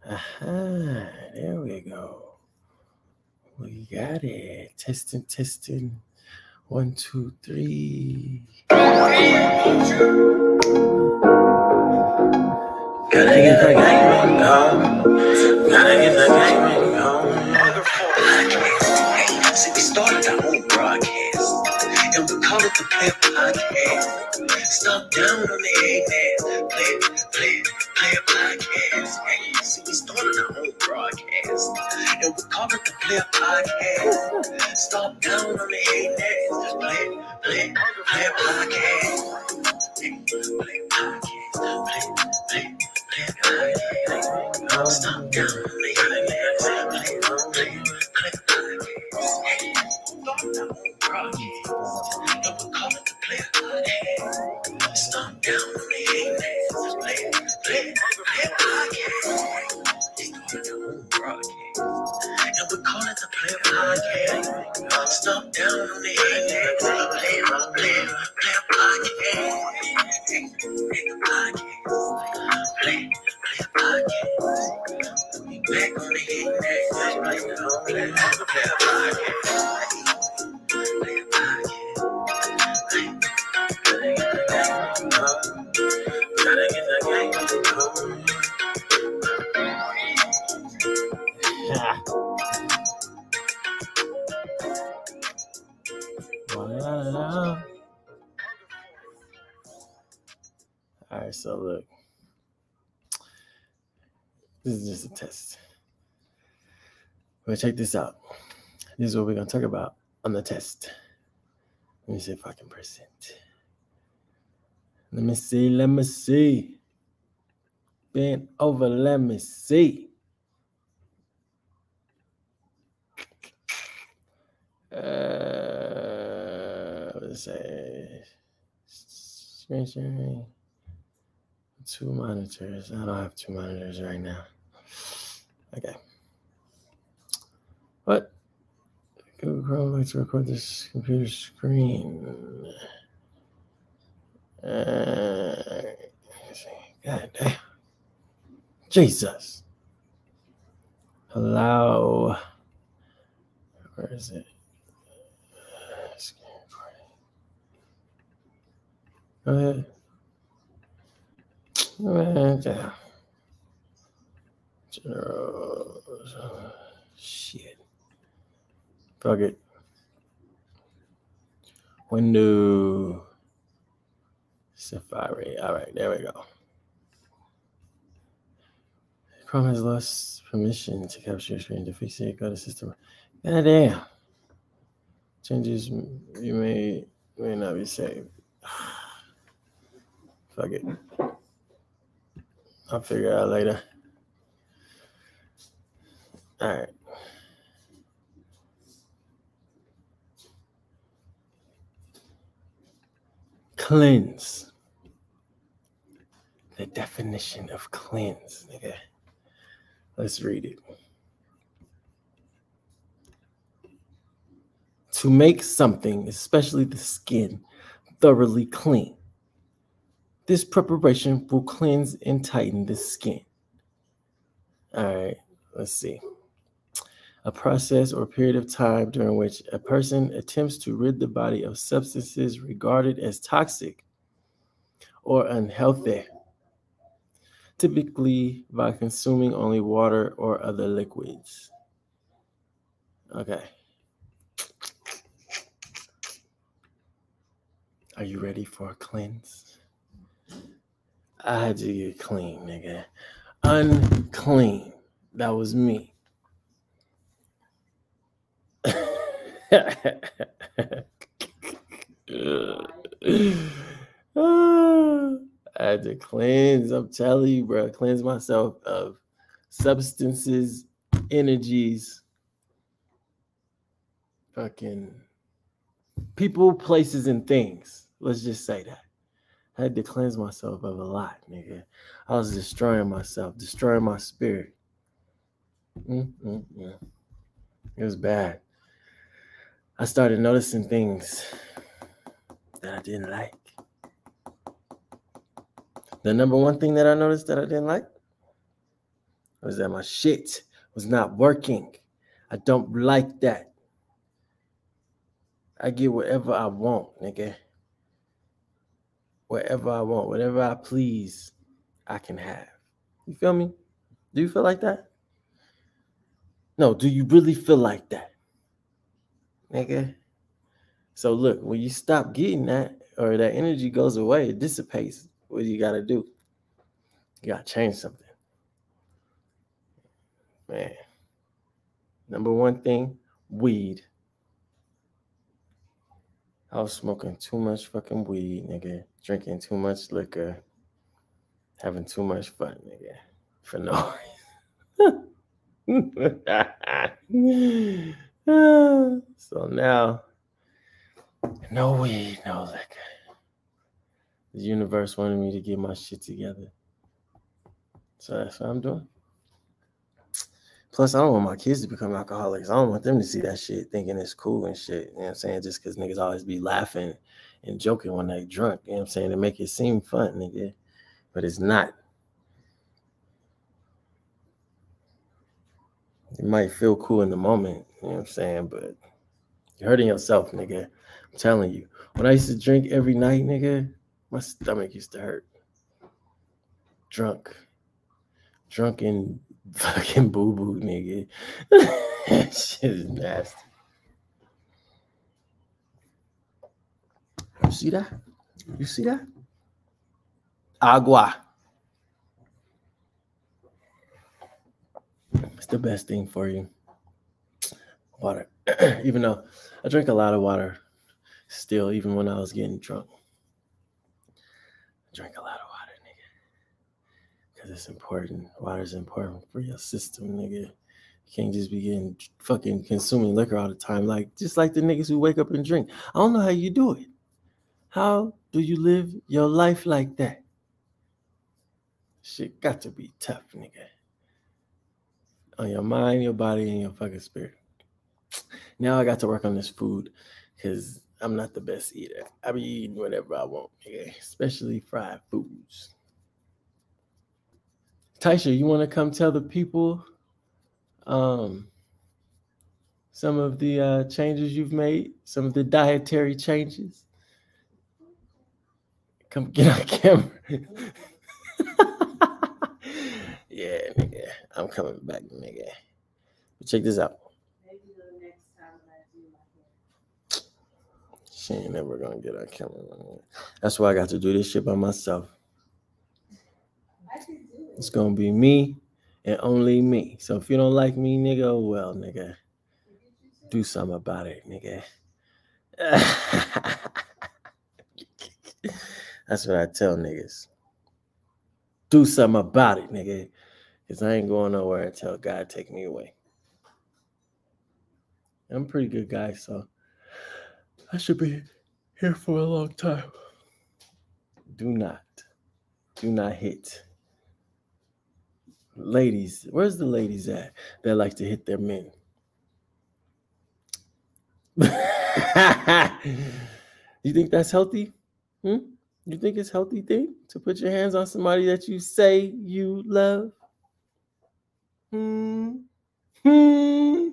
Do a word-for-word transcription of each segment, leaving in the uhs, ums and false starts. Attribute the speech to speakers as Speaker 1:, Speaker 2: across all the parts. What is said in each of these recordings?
Speaker 1: Aha, there we go. We got it. Testing, testing. One, two, three. Gotta get the game going. Gotta get the game going.
Speaker 2: See, we started our own broadcast, and we call it the Player Podcast. Stop down on the amen. Play, play, Player Podcast. Hey, see, we started our own broadcast, and we call it the Player Podcast. Stop down on the amen. Play, play, Player Podcast. Hey, Player Podcast. Play, play, Player Podcast. Stop down on the amen. Play, play, Player Podcast. Hey, start our own broadcast, and we call it the Player Podcast. Stop down on the amen. Play, play, Player Podcast. Start our own broadcast, and we call it the Player Podcast. Stop down on the amen. Play, play, Player Podcast. Hey, Player Podcast. Play, Player Podcast. We back on the amen. Play, play, Player Podcast. Player Podcast. Hey, gotta get the game going. Gotta get the game going.
Speaker 1: Yeah. Wow. All right, so look, this is just a test. Well, check this out. This is what we're gonna talk about on the test. Let me see if I can press it. Let me see. Let me see. Bend over. Let me see. Uh, let's say screen sharing. Two monitors. I don't have two monitors right now. Okay. What? Google Chrome likes to record this computer screen. Uh, God damn. Jesus. Hello. Where is it? Uh, screen recording. Go ahead. Man, yeah. General. Shit. Fuck it. Window. Safari. All right, there we go. Chrome has lost permission to capture your screen. To fix it, go to system. God damn. Changes you may may not be saved. Fuck it. I'll figure it out later. All right. Cleanse. The definition of cleanse, nigga. Let's read it. To make something, especially the skin, thoroughly clean. This preparation will cleanse and tighten the skin. All right, let's see. A process or period of time during which a person attempts to rid the body of substances regarded as toxic or unhealthy, typically by consuming only water or other liquids. Okay. Are you ready for a cleanse? I had to get clean, nigga. Unclean. That was me. I had to cleanse. I'm telling you, bro. Cleanse myself of substances, energies, fucking people, places, and things. Let's just say that. I had to cleanse myself of a lot, nigga. I was destroying myself, destroying my spirit. Mm-mm-mm. It was bad. I started noticing things that I didn't like. The number one thing that I noticed that I didn't like was that my shit was not working. I don't like that. I get whatever I want, nigga. Whatever I want, whatever I please, I can have. You feel me? Do you feel like that? No, do you really feel like that? Nigga. So look, when you stop getting that, or that energy goes away, it dissipates. What do you gotta do? You gotta change something. Man. Number one thing, weed. I was smoking too much fucking weed, nigga. Drinking too much liquor. Having too much fun, nigga. For no reason. So now, no weed, no liquor. The universe wanted me to get my shit together. So that's what I'm doing. Plus, I don't want my kids to become alcoholics. I don't want them to see that shit thinking it's cool and shit. You know what I'm saying? Just because niggas always be laughing and joking when they drunk. You know what I'm saying? To make it seem fun, nigga. But it's not. You might feel cool in the moment. You know what I'm saying? But you're hurting yourself, nigga. I'm telling you. When I used to drink every night, nigga, my stomach used to hurt. Drunk. Drunken fucking boo-boo, nigga. That shit is nasty. You see that? You see that? Agua. It's the best thing for you. Water. Even though I drink a lot of water still, even when I was getting drunk. I drink a lot of water, nigga. Because it's important. Water's important for your system, nigga. You can't just be getting fucking consuming liquor all the time. Like, just like the niggas who wake up and drink. I don't know how you do it. How do you live your life like that? Shit got to be tough, nigga. On your mind, your body, and your fucking spirit. Now I got to work on this food because I'm not the best eater. I be eating whatever I want, nigga, especially fried foods. Taisha, you want to come tell the people um, some of the uh, changes you've made, some of the dietary changes? Come get on camera. Yeah, nigga. I'm coming back, nigga. But check this out.
Speaker 3: Maybe the next time I do my hair.
Speaker 1: She ain't never gonna get on camera. That's why I got to do this shit by myself.
Speaker 3: I can do it.
Speaker 1: It's gonna be me and only me. So if you don't like me, nigga, oh well, nigga. Do something about it, nigga. That's what I tell niggas. Do something about it, nigga. Because I ain't going nowhere until God take me away. I'm a pretty good guy, so I should be here for a long time. Do not. Do not hit. Ladies, where's the ladies at that like to hit their men? You think that's healthy? Hmm? You think it's a healthy thing to put your hands on somebody that you say you love? Hmm. Hmm.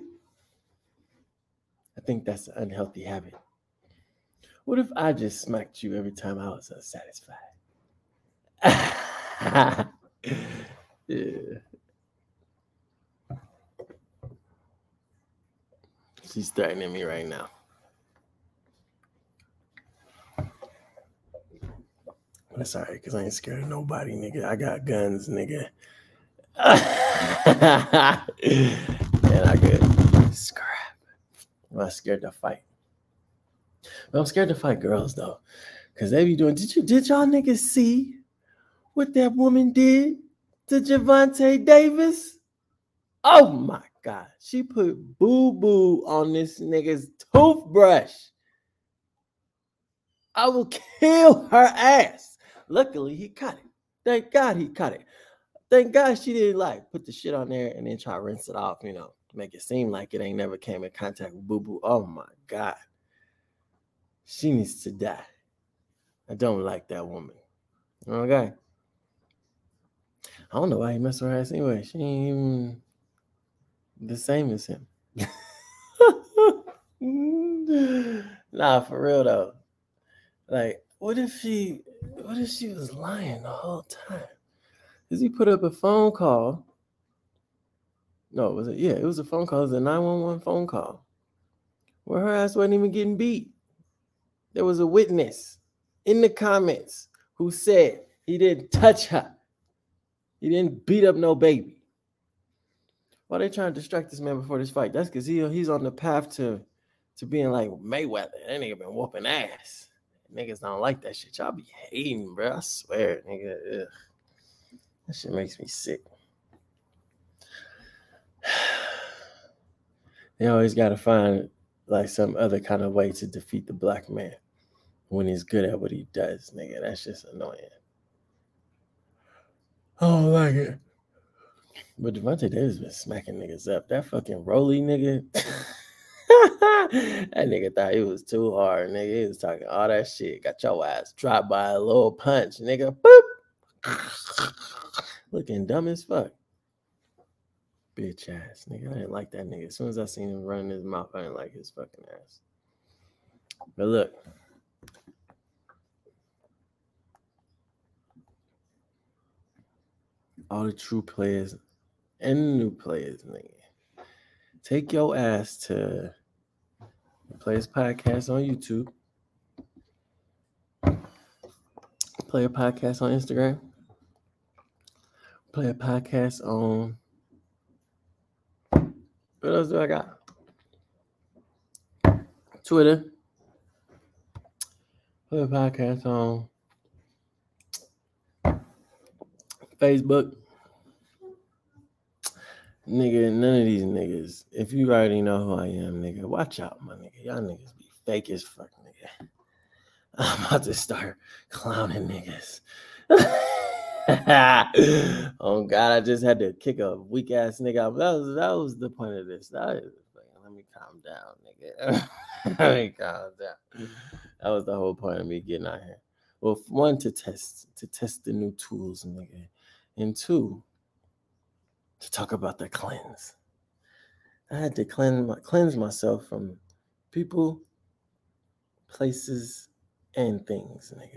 Speaker 1: I think that's an unhealthy habit. What if I just smacked you every time I was unsatisfied? Yeah. She's threatening me right now. That's all right, because I ain't scared of nobody, nigga. I got guns, nigga. Man, I could scrap. I'm not scared to fight. But I'm scared to fight girls, though. Because they be doing... Did you? Did y'all niggas see what that woman did to Javante Davis? Oh, my God. She put boo-boo on this nigga's toothbrush. I will kill her ass. Luckily, he cut it. Thank God he cut it. Thank God she didn't like put the shit on there and then try to rinse it off, you know, make it seem like it ain't never came in contact with boo-boo. Oh, my God. She needs to die. I don't like that woman. Okay? I don't know why he messed with her ass anyway. She ain't even the same as him. Nah, for real though. Like, what if she what if she was lying the whole time? Cause he put up a phone call. No, was it? Yeah, it was a phone call. It was a nine one one phone call where her ass wasn't even getting beat. There was a witness in the comments who said he didn't touch her. He didn't beat up no baby. Why they trying to distract this man before this fight? That's because he he's on the path to, to being like Mayweather. That nigga been whooping ass. Niggas don't like that shit. Y'all be hating, bro. I swear, nigga. Ugh. That shit makes me sick. They always got to find like some other kind of way to defeat the black man when he's good at what he does, nigga. That's just annoying. I don't like it. But Devontae Davis been smacking niggas up. That fucking Rolly nigga. That nigga thought it was too hard, nigga. He was talking all that shit. Got your ass dropped by a little punch, nigga. Boop. Looking dumb as fuck. Bitch ass, nigga. I didn't like that nigga. As soon as I seen him running his mouth, I didn't like his fucking ass. But look. All the true players and the new players, nigga. Take your ass to the Players Podcast on YouTube. Play a podcast on Instagram. Play a podcast on... What else do I got? Twitter. Play a podcast on Facebook. Nigga, none of these niggas. If you already know who I am, nigga, watch out, my nigga. Y'all niggas be fake as fuck, nigga. I'm about to start clowning niggas. Oh God, I just had to kick a weak ass nigga out. That was that was the point of this. That is, let me calm down, nigga. Let me calm down. That was the whole point of me getting out here. Well, one, to test to test the new tools, nigga, and two, to talk about the cleanse. I had to cleanse my, cleanse myself from people, places, and things, nigga.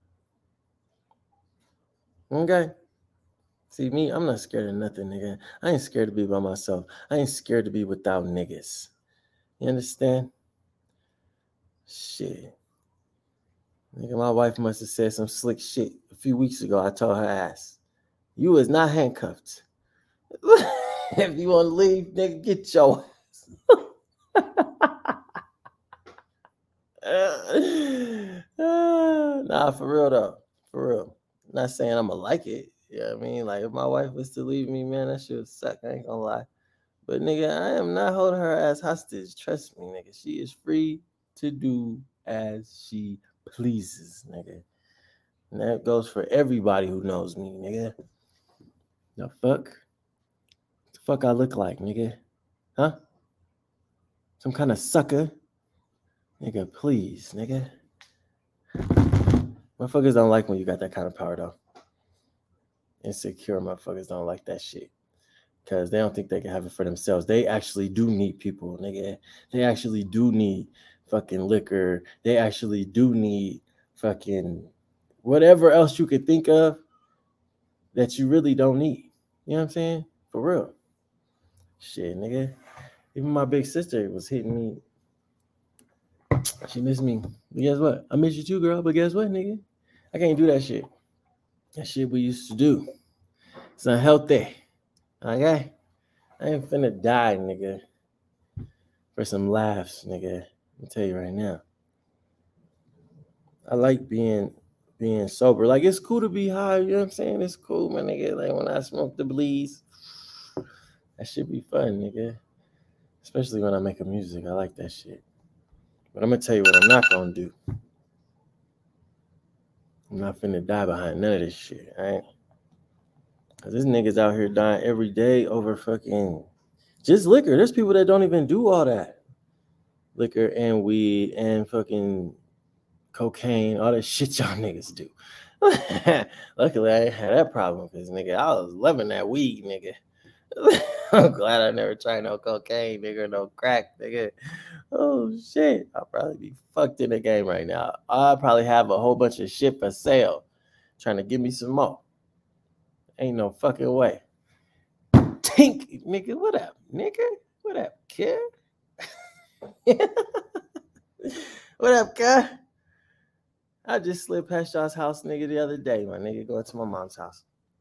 Speaker 1: Okay? See, me, I'm not scared of nothing, nigga. I ain't scared to be by myself. I ain't scared to be without niggas. You understand? Shit. Nigga, my wife must have said some slick shit a few weeks ago. I told her ass, you is not handcuffed. If you want to leave, nigga, get your ass. uh, nah, for real though. For real. I'm not saying I'm gonna like it. You know what I mean? Like, if my wife was to leave me, man, that shit would suck. I ain't gonna lie. But nigga, I am not holding her ass hostage. Trust me, nigga. She is free to do as she pleases, nigga. And that goes for everybody who knows me, nigga. The fuck? The fuck I look like, nigga? Huh? Some kind of sucker? Nigga, please, nigga. Motherfuckers don't like when you got that kind of power, though. Insecure motherfuckers don't like that shit. Because they don't think they can have it for themselves. They actually do need people, nigga. They actually do need fucking liquor. They actually do need fucking whatever else you could think of that you really don't need. You know what I'm saying? For real. Shit, nigga. Even my big sister was hitting me. She missed me. But guess what? I miss you too, girl. But guess what, nigga? I can't do that shit. That shit we used to do. It's unhealthy. Okay? I ain't finna die, nigga. For some laughs, nigga. Let me tell you right now. I like being being sober. Like, it's cool to be high, you know what I'm saying? It's cool, my nigga. Like, when I smoke the bleeds, that shit be fun, nigga. Especially when I make a music. I like that shit. But I'm gonna tell you what I'm not gonna do. I'm not finna die behind none of this shit, all right? Cause this niggas out here dying every day over fucking just liquor. There's people that don't even do all that. Liquor and weed and fucking cocaine, all that shit y'all niggas do. Luckily, I ain't had that problem because, nigga, I was loving that weed, nigga. I'm glad I never tried no cocaine, nigga, no crack, nigga. Oh, shit. I'll probably be fucked in the game right now. I'll probably have a whole bunch of shit for sale trying to give me some more. Ain't no fucking way. Tink, nigga, what up, nigga? What up, kid? What up, kid? I just slid past y'all's house, nigga, the other day, my nigga, going to my mom's house.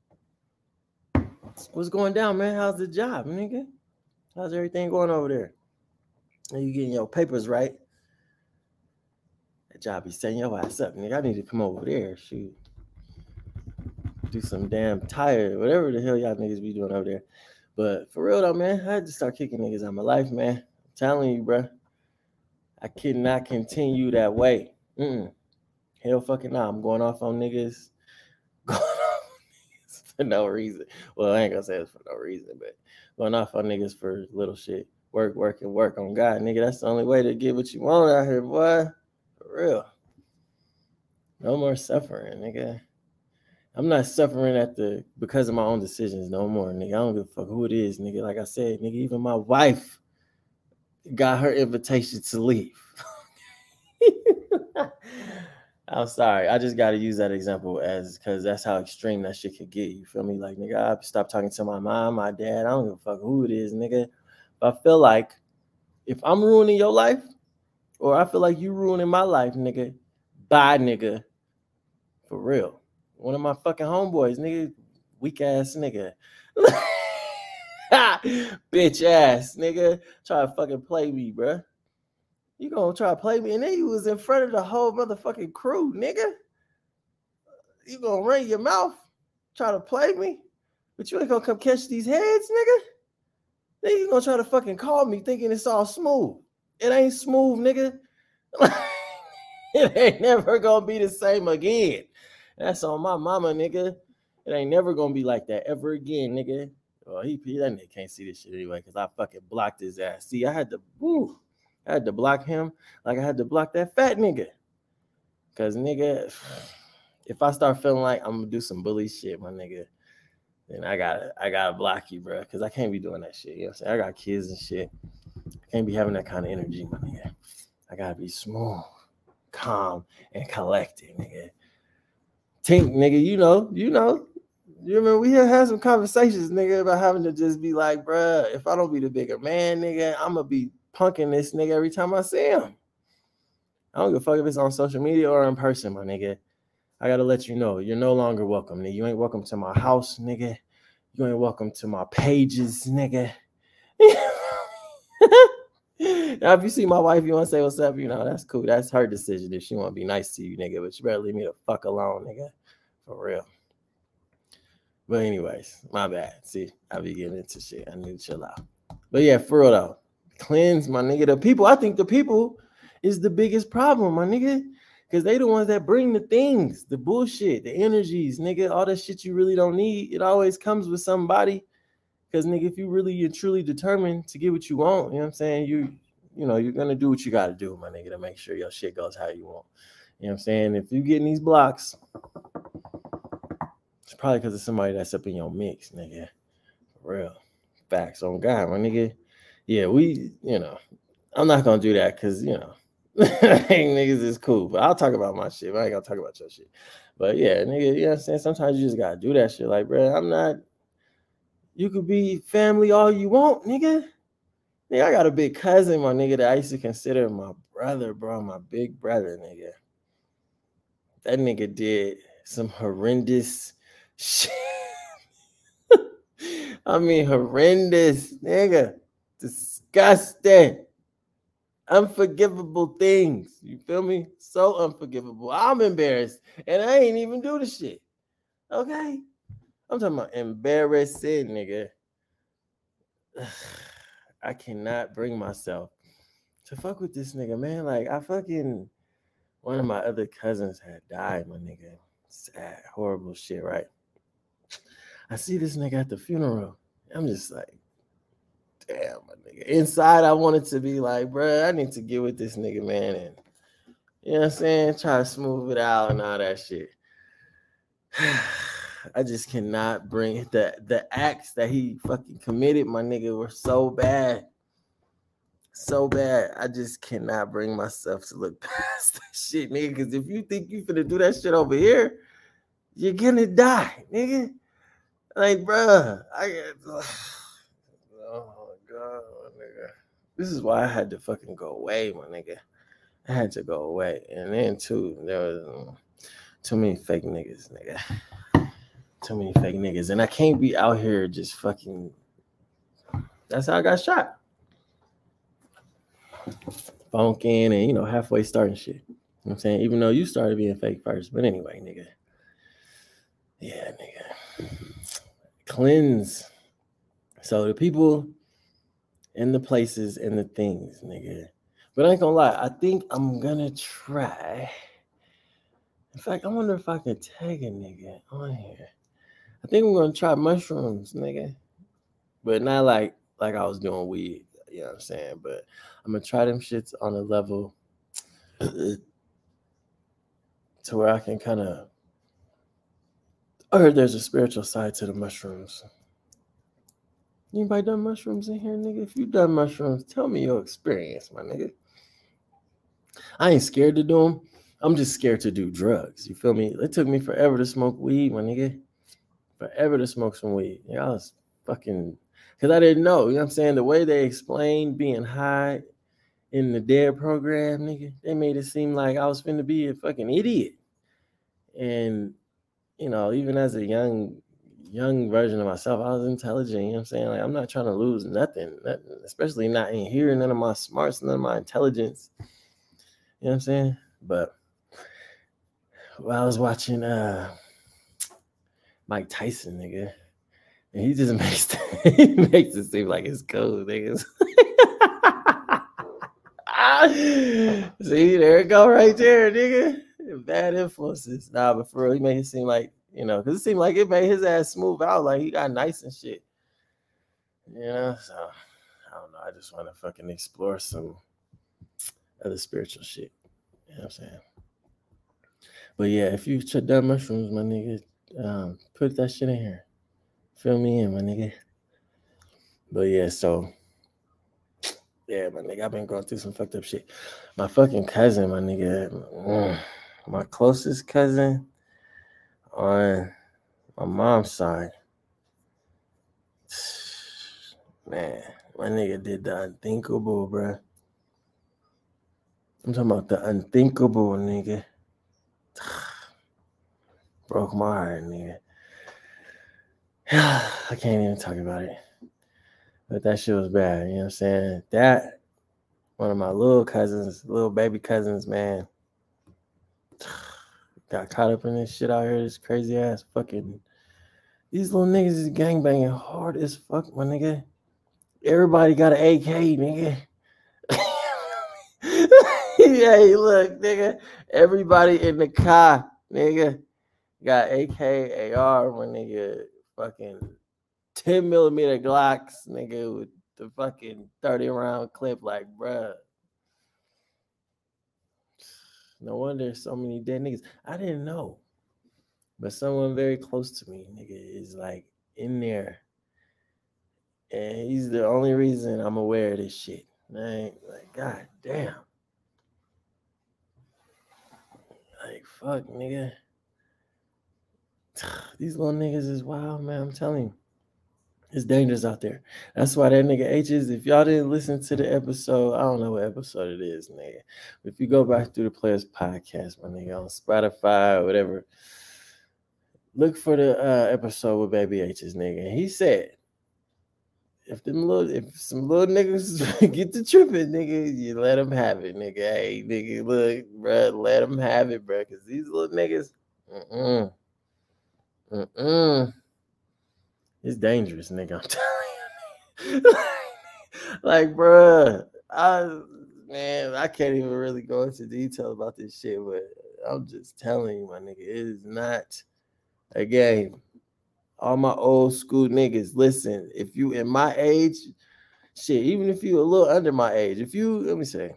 Speaker 1: What's going down, man? How's the job, nigga? How's everything going over there? Are you getting your papers right? That job be setting your ass up, nigga. I need to come over there, shoot. Do some damn tire, whatever the hell y'all niggas be doing over there. But for real though, man, I had to start kicking niggas out of my life, man. I'm telling you, bro. I cannot continue that way. Mm-mm. Hell fucking nah. I'm going off on niggas. Going off on niggas for no reason. Well, I ain't gonna say it's for no reason, but going off on niggas for little shit. Work, work, and work on God, nigga. That's the only way to get what you want out here, boy. For real. No more suffering, nigga. I'm not suffering at the because of my own decisions no more, nigga. I don't give a fuck who it is, nigga. Like I said, nigga, even my wife got her invitation to leave. I'm sorry. I just got to use that example as because that's how extreme that shit could get. You feel me? Like, nigga, I stopped talking to my mom, my dad. I don't give a fuck who it is, nigga. But I feel like if I'm ruining your life or I feel like you ruining my life, nigga, bye, nigga. For real. One of my fucking homeboys, nigga, weak ass nigga. Bitch ass, nigga. Try to fucking play me, bruh. You gonna try to play me? And then you was in front of the whole motherfucking crew, nigga. You gonna run your mouth, try to play me, but you ain't gonna come catch these heads, nigga. Then you gonna try to fucking call me thinking it's all smooth. It ain't smooth, nigga. It ain't never gonna be the same again. That's on my mama, nigga. It ain't never gonna be like that ever again, nigga. Well, he, he that nigga can't see this shit anyway, because I fucking blocked his ass. See, I had to, woo, I had to block him like I had to block that fat nigga. Because, nigga, if I start feeling like I'm gonna do some bully shit, my nigga, then I gotta, I gotta block you, bro. Because I can't be doing that shit. You know what I'm saying? I got kids and shit. I can't be having that kind of energy, my nigga. I gotta be smooth, calm, and collected, nigga. Tink, nigga, you know, you know. You remember we had had some conversations, nigga, about having to just be like, bruh, if I don't be the bigger man, nigga, I'm gonna be punking this nigga every time I see him. I don't give a fuck if it's on social media or in person, my nigga. I gotta let you know, you're no longer welcome, nigga. You ain't welcome to my house, nigga. You ain't welcome to my pages, nigga. Now, if you see my wife, you want to say what's up, you know, that's cool. That's her decision if she want to be nice to you, nigga. But you better leave me the fuck alone, nigga. For real. But anyways, my bad. See, I be getting into shit. I need to chill out. But yeah, for real though. Cleanse, my nigga. The people, I think the people is the biggest problem, my nigga. Because they the ones that bring the things, the bullshit, the energies, nigga. All that shit you really don't need. It always comes with somebody. Because, nigga, if you really, you're truly determined to get what you want, you know what I'm saying? You, you know, you're going to do what you got to do, my nigga, to make sure your shit goes how you want. You know what I'm saying? If you getting these blocks, it's probably because of somebody that's up in your mix, nigga. For real. Facts on God, my nigga. Yeah, we, you know, I'm not going to do that because, you know, niggas is cool. But I'll talk about my shit. But I ain't going to talk about your shit. But, yeah, nigga, you know what I'm saying? Sometimes you just got to do that shit. Like, bro, I'm not. You could be family all you want, nigga. Nigga, I got a big cousin, my nigga, that I used to consider my brother, bro, my big brother, nigga. That nigga did some horrendous shit. I mean, horrendous, nigga. Disgusting. Unforgivable things. You feel me? So unforgivable. I'm embarrassed, and I ain't even do the shit. Okay? I'm talking about embarrassing, nigga. I cannot bring myself to fuck with this nigga, man. Like, I fucking, one of my other cousins had died, my nigga. Sad, horrible shit, right? I see this nigga at the funeral. I'm just like, damn, my nigga. Inside, I wanted to be like, bro, I need to get with this nigga, man. And, you know what I'm saying? Try to smooth it out and all that shit. I just cannot bring the the acts that he fucking committed, my nigga, were so bad. So bad. I just cannot bring myself to look past that shit, nigga. Because if you think you finna do that shit over here, you're gonna die, nigga. Like, bruh, I get. Oh my god, nigga. This is why I had to fucking go away, my nigga. I had to go away. And then too, there was um, too many fake niggas, nigga. Too many fake niggas. And I can't be out here just fucking. That's how I got shot. Funking and, you know, halfway starting shit. You know what I'm saying? Even though you started being fake first. But anyway, nigga. Yeah, nigga. Cleanse. So the people and the places and the things, nigga. But I ain't gonna lie, I think I'm gonna try. In fact, I wonder if I can tag a nigga on here. I think I'm gonna try mushrooms, nigga. But not like like I was doing weed, you know what I'm saying? But I'm gonna try them shits on a level to where I can kind of. I heard there's a spiritual side to the mushrooms. Anybody done mushrooms in here, nigga? If you done mushrooms, tell me your experience, my nigga. I ain't scared to do them. I'm just scared to do drugs. You feel me? It took me forever to smoke weed, my nigga. Forever to smoke some weed. Yeah, I was fucking, because I didn't know. You know what I'm saying? The way they explained being high in the D A R E program, nigga, they made it seem like I was finna be a fucking idiot. And, you know, even as a young, young version of myself, I was intelligent. You know what I'm saying? Like, I'm not trying to lose nothing, nothing, especially not in here, none of my smarts, none of my intelligence. You know what I'm saying? But while I was watching uh, Mike Tyson, nigga, and he just makes he makes it seem like it's cool, niggas. See, there it go right there, nigga. Bad influences. Nah, but for real, he made it seem like, you know, because it seemed like it made his ass smooth out, like he got nice and shit. You know, so I don't know. I just want to fucking explore some other spiritual shit. You know what I'm saying? But yeah, if you've done mushrooms, my nigga, um, put that shit in here. Fill me in, my nigga. But yeah, so yeah, my nigga, I've been going through some fucked up shit. My fucking cousin, my nigga, mm, my closest cousin on my mom's side, man, my nigga did the unthinkable, bro. I'm talking about the unthinkable, nigga. Broke my heart, nigga. I can't even talk about it. But that shit was bad, you know what I'm saying? That, one of my little cousins, little baby cousins, man, got caught up in this shit out here, this crazy ass fucking, these little niggas is gangbanging hard as fuck, my nigga. Everybody got an A K, nigga. Hey, look, nigga, everybody in the car, nigga, got A K, A R, my nigga, fucking ten millimeter Glocks, nigga, with the fucking thirty round clip, like, bruh. No wonder there's so many dead niggas. I didn't know. But someone very close to me, nigga, is like in there. And he's the only reason I'm aware of this shit. Like, like god damn. Like, fuck, nigga. These little niggas is wild, man. I'm telling you. It's dangerous out there. That's why that nigga H is, if y'all didn't listen to the episode, I don't know what episode it is, nigga. If you go back through the Players Podcast, my nigga, on Spotify or whatever, look for the uh, episode with Baby H's, nigga. He said, if them little, if some little niggas get to tripping, nigga, you let them have it, nigga. Hey, nigga, look, bro, let them have it, bro, because these little niggas, mm-mm, mm-mm. It's dangerous, nigga. I'm telling you. Like, bruh, I, man, I can't even really go into detail about this shit, but I'm just telling you, my nigga, it is not a game. All my old school niggas, listen, if you in my age, shit, even if you a little under my age, if you, let me say,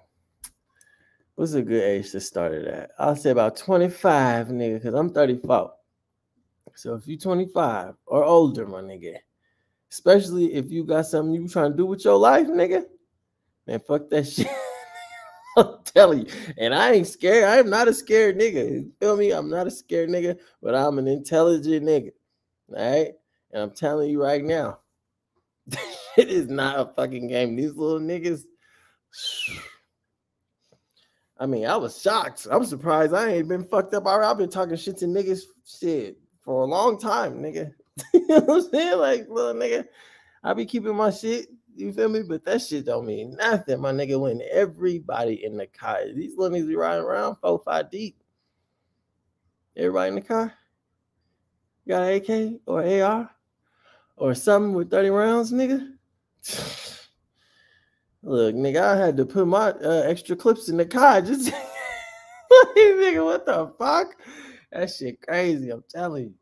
Speaker 1: what's a good age to start it at? I'll say about twenty-five, nigga, because I'm thirty-four. So if you twenty-five or older, my nigga, especially if you got something you trying to do with your life, nigga, man, fuck that shit. I'm telling you. And I ain't scared. I am not a scared nigga. You feel me? I'm not a scared nigga, but I'm an intelligent nigga. All right? And I'm telling you right now, it is not a fucking game. These little niggas. I mean, I was shocked. I'm surprised I ain't been fucked up already. I've been talking shit to niggas shit for a long time, nigga. You know what I'm saying? Like, little nigga, I be keeping my shit. You feel me? But that shit don't mean nothing, my nigga. When everybody in the car, these little niggas be riding around four, five deep. Everybody in the car got an A K or A R or something with thirty rounds, nigga. Look, nigga, I had to put my uh, extra clips in the car. Just nigga, what the fuck? That shit crazy. I'm telling you.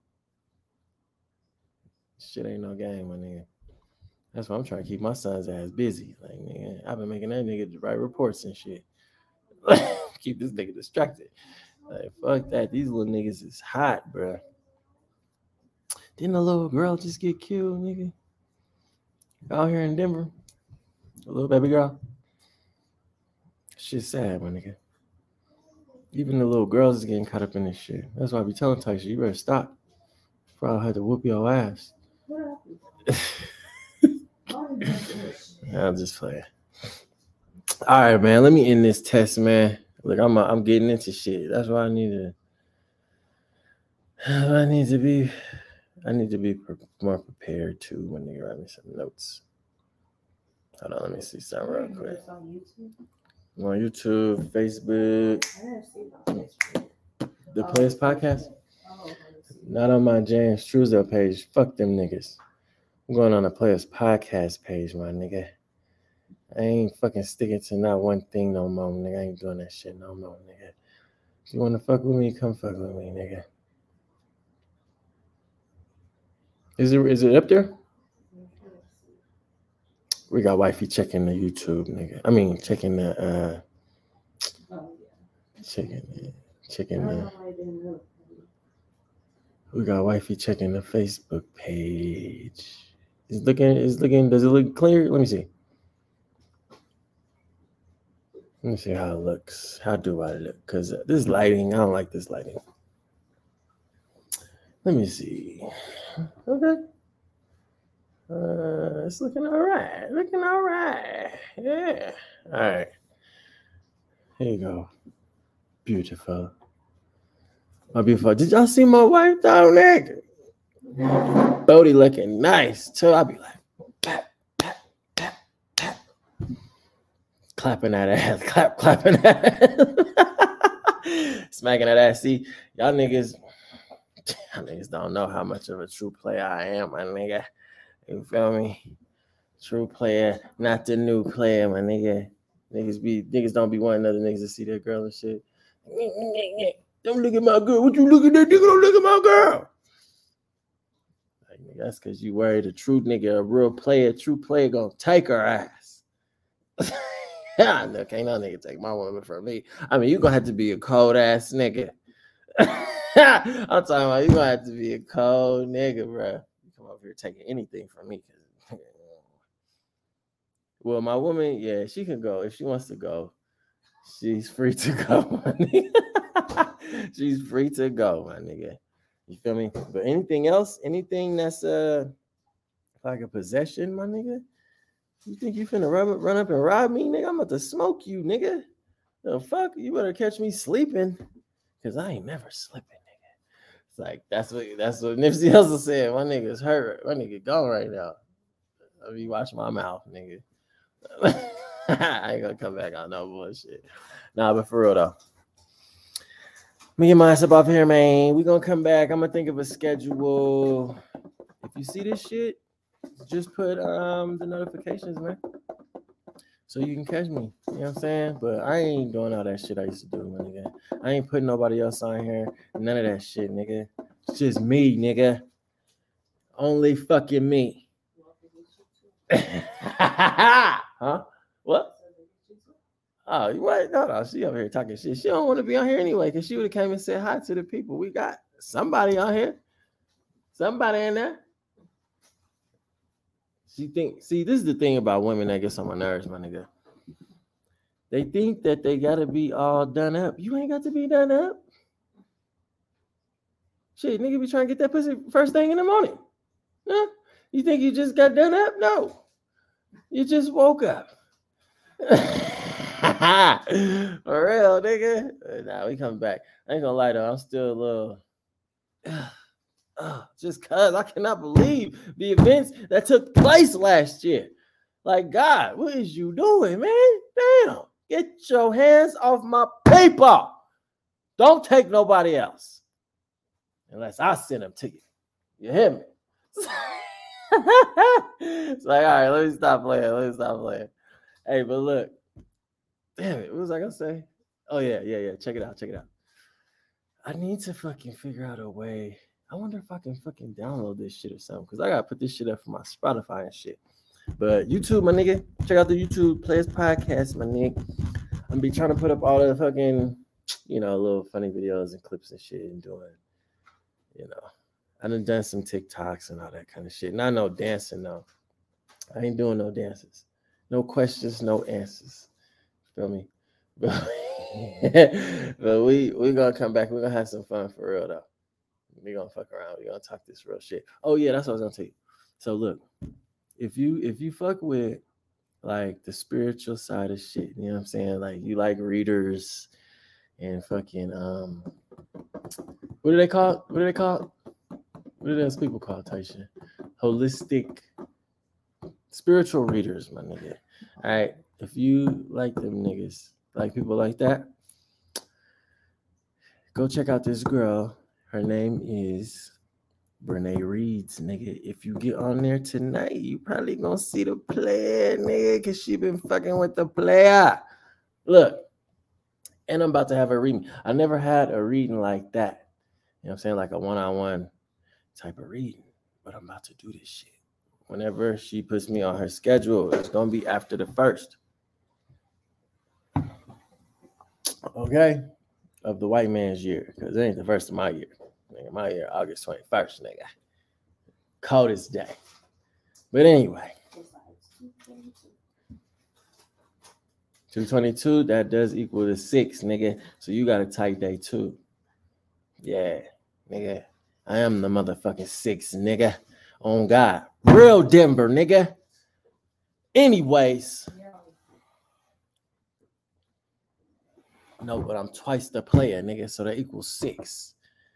Speaker 1: Shit ain't no game, my nigga. That's why I'm trying to keep my son's ass busy. Like, nigga, I've been making that nigga write reports and shit. Keep this nigga distracted. Like, fuck that. These little niggas is hot, bro. Didn't a little girl just get killed, nigga? Out here in Denver. A little baby girl. Shit's sad, my nigga. Even the little girls is getting caught up in this shit. That's why I be telling Tyson, you better stop. Before I had to whoop your ass. I'll just play. All right, man. Let me end this test, man. Look, I'm I'm getting into shit. That's why I need to. I need to be. I need to be pre- more prepared too when they write me some notes. Hold on, let me see something real quick. On YouTube, on YouTube, Facebook.
Speaker 3: I never seen it on Facebook.
Speaker 1: The Players Podcast.
Speaker 3: Oh,
Speaker 1: Not on my James Truesdale page. Fuck them niggas. I'm going on the Players Podcast page, my nigga. I ain't fucking sticking to not one thing no more, nigga. I ain't doing that shit no more, nigga. If you want to fuck with me, come fuck with me, nigga. Is it is it up there? We got wifey checking the YouTube, nigga. I mean, checking the uh,
Speaker 3: oh, yeah.
Speaker 1: checking the checking
Speaker 3: I don't
Speaker 1: the.
Speaker 3: know why I didn't know.
Speaker 1: We got wifey checking the Facebook page. Is looking is looking. Does it look clear? Let me see. Let me see how it looks. How do I look? Because this lighting, I don't like this lighting. Let me see. Okay. Uh, it's looking all right. Looking all right. Yeah. All right. Here you go. Beautiful. My beautiful. Did y'all see my wife down there? Bodie looking nice too. I'll be like, pat, pat, pat, pat. Clapping that ass. Clap, clapping that ass. Smacking that ass. See, y'all niggas, y'all niggas don't know how much of a true player I am, my nigga. You feel me? True player, not the new player, my nigga. Niggas be niggas don't be wanting other niggas to see their girl and shit. Don't look at my girl. What you looking at? Nigga, don't look at my girl. Like, nigga, that's because you worried a true nigga, a real player, true player gonna take her ass. Yeah, no, can't no nigga take my woman from me. I mean, you gonna have to be a cold ass nigga. I'm talking about you gonna have to be a cold nigga, bro. Come over here taking anything from me. Well, my woman, yeah, she can go if she wants to go. She's free to go, my nigga. She's free to go, my nigga. You feel me? But anything else, anything that's uh like a possession, my nigga. You think you finna run, run up and rob me, nigga? I'm about to smoke you, nigga. The fuck? You better catch me sleeping, cause I ain't never slipping. It's like that's what that's what Nipsey Hussle said. My nigga's hurt. My nigga gone right now. Let me watch my mouth, nigga. I ain't gonna come back on no bullshit. Nah, but for real though. Let me get my ass up off here, man. We gonna come back. I'm gonna think of a schedule. If you see this shit, just put um the notifications, man. So you can catch me. You know what I'm saying? But I ain't doing all that shit I used to do, my nigga. I ain't putting nobody else on here. None of that shit, nigga. It's just me, nigga. Only fucking me. Huh? What? Oh, you what? No, no. She over here talking shit. She don't want to be on here anyway, because she would have came and said hi to the people. We got somebody on here. Somebody in there. She think, see, this is the thing about women that gets on my nerves, my nigga. They think that they gotta be all done up. You ain't got to be done up. Shit, nigga be trying to get that pussy first thing in the morning. Huh? You think you just got done up? No. You just woke up. For real, nigga. Nah, we coming back. I ain't gonna lie though, I'm still a little uh, just cause I cannot believe the events that took place last year. Like, God, what is you doing, man? Damn. Get your hands off my paper. Don't take nobody else. Unless I send them to you. You hear me? It's like, all right, let me stop playing. Let me stop playing. Hey, but look. Damn it. What was I going to say? Oh, yeah, yeah, yeah. Check it out. Check it out. I need to fucking figure out a way. I wonder if I can fucking download this shit or something. Because I got to put this shit up for my Spotify and shit. But YouTube, my nigga, check out the YouTube Players Podcast, my nigga. I'm be trying to put up all the fucking, you know, little funny videos and clips and shit and doing, you know. I done done some TikToks and all that kind of shit. Not no dancing, though. I ain't doing no dances. No questions, no answers. Feel me? But, but we we gonna come back. We're gonna have some fun for real, though. We gonna fuck around. We gonna talk this real shit. Oh, yeah, that's what I was gonna tell you. So, look. If you if you fuck with like the spiritual side of shit, you know what I'm saying? Like you like readers and fucking um what do they call it? What do they call it? What do those people call Taisha? Holistic spiritual readers, my nigga. All right. If you like them niggas, like people like that, go check out this girl. Her name is Brene Reeds, nigga. If you get on there tonight, you probably gonna see the player, nigga, because she been fucking with the player. Look, and I'm about to have a reading. I never had a reading like that. You know what I'm saying? Like a one-on-one type of reading. But I'm about to do this shit. Whenever she puts me on her schedule, it's gonna be after the first. Okay? Of the white man's year. Because it ain't the first of my year. Nigga, my year, August twenty-first, nigga. Coldest day. But anyway. two twenty-two, that does equal to six, nigga. So you got a tight day too. Yeah, nigga. I am the motherfucking six, nigga. On God. Real Denver, nigga. Anyways. No, but I'm twice the player, nigga. So that equals six.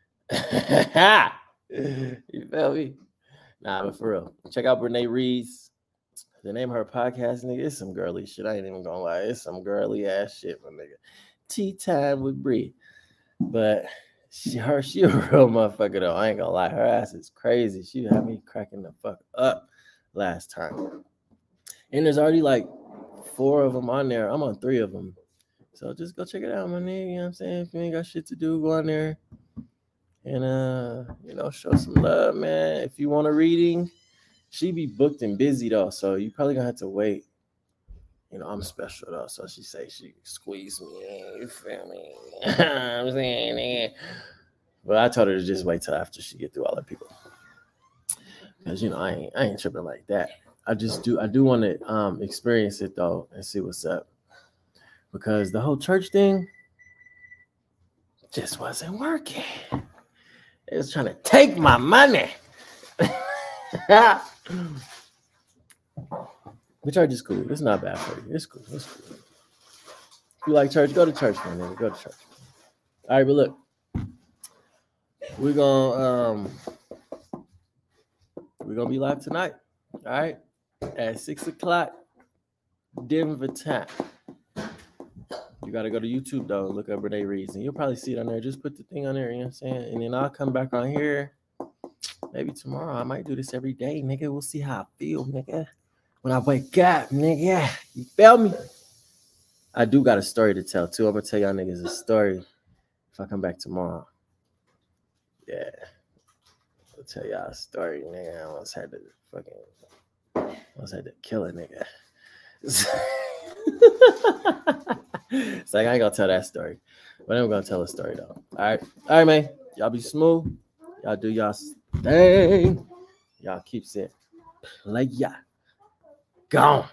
Speaker 1: You feel me? Nah, but for real. Check out Brene Reeds. The name of her podcast, nigga, it's some girly shit. I ain't even gonna lie. It's some girly ass shit, my nigga. Tea time with Bree. But she her she a real motherfucker though. I ain't gonna lie. Her ass is crazy. She had me cracking the fuck up last time. And there's already like four of them on there. I'm on three of them. So just go check it out, my nigga. You know what I'm saying? If you ain't got shit to do, go on there. And, uh, you know, show some love, man. If you want a reading, she be booked and busy, though. So you probably going to have to wait. You know, I'm special, though. So she say she squeeze me in. You feel me? I'm saying, nigga. But I told her to just wait till after she get through all her people. Because, you know, I ain't, I ain't tripping like that. I just do, I do want to um, experience it, though, and see what's up. Because the whole church thing just wasn't working. They was trying to take my money. The church is cool. It's not bad for you. It's cool. It's cool. If you like church, go to church, man. Nigga. Go to church. All right, but look. We're gonna um we're gonna be live tonight. All right. At six o'clock Denver time. You got to go to YouTube, though. Look up Brene Reeds. And you'll probably see it on there. Just put the thing on there, you know what I'm saying? And then I'll come back on here. Maybe tomorrow. I might do this every day, nigga. We'll see how I feel, nigga. When I wake up, nigga. You feel me? I do got a story to tell, too. I'm going to tell y'all niggas a story if I come back tomorrow. Yeah. I'll tell y'all a story, nigga. I almost had to fucking... I almost had to kill a nigga. It's like I ain't gonna tell that story, but I'm gonna tell a story though. All right, all right, man. Y'all be smooth. Y'all do y'all Dang. Y'all keep saying, play ya. Gone.